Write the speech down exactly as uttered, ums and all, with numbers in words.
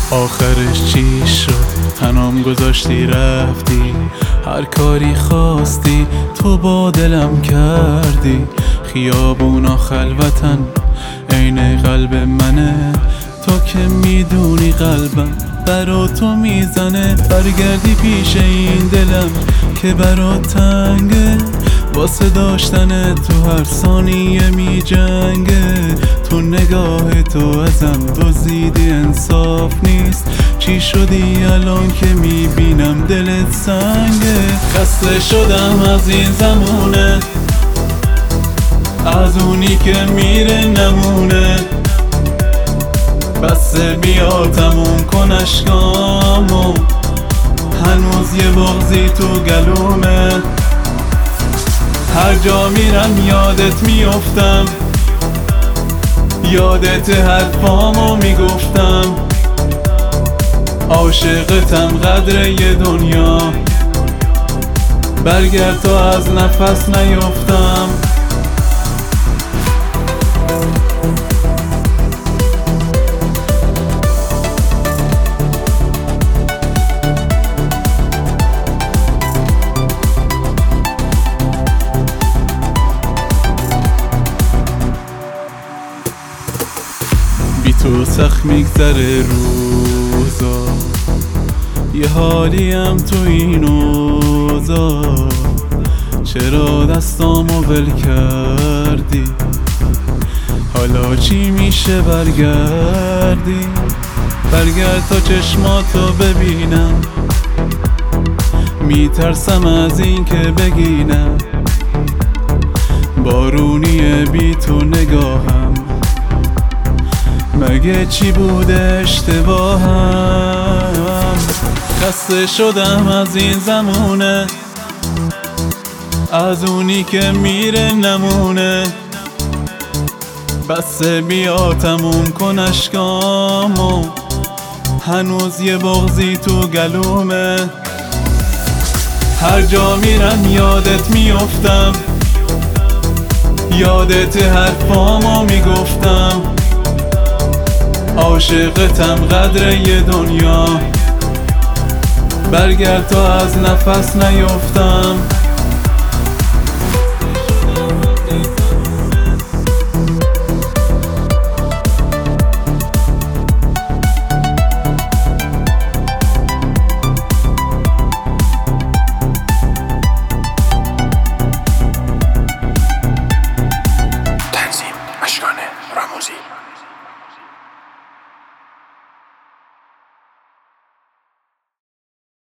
آخرش چی شد؟ تنام گذاشتی رفتی، هر کاری خواستی تو با دلم کردی. خیابونا خلوتن عین قلب منه، تو که میدونی قلبم برا تو میزنه. برگردی پیش این دلم که برا تنگه، واسه داشتن تو هر ثانیه می جنگه. تو نگاه تو ازم دزدیدی انصاف نیست، چی شدی الان که می بینم دلت سنگه؟ خسته شدم از این زمونه، از اونی که میره نمونه. بسه بیا تموم کن اشکامو، هنوز یه بغضی تو گلومه. هر جا میرم یادت میافتم، یادت حرفامو میگفتم. عاشقتم قدر یه دنیا، برگرد تا از نفس نیفتم. بی تو سخت میگذره روزا، یه حالیم تو این اوضاع. چرا دستامو ول کردی؟ حالا چی میشه برگردی؟ برگرد تا چشماتو ببینم، میترسم از این که بگینم. بارونیه بی تو نگاهم، مگه چی بوده اشتباهم؟ خسته شدم از این زمونه، از اونی که میره نمونه. بسه بیا تموم کن اشکامو، هنوز یه بغضی تو گلومه. هر جا میرم یادت میافتم، یادت حرفامو میگفتم. عاشقتم قدر یه دنیا، برگرد تا از نفس نیفتم.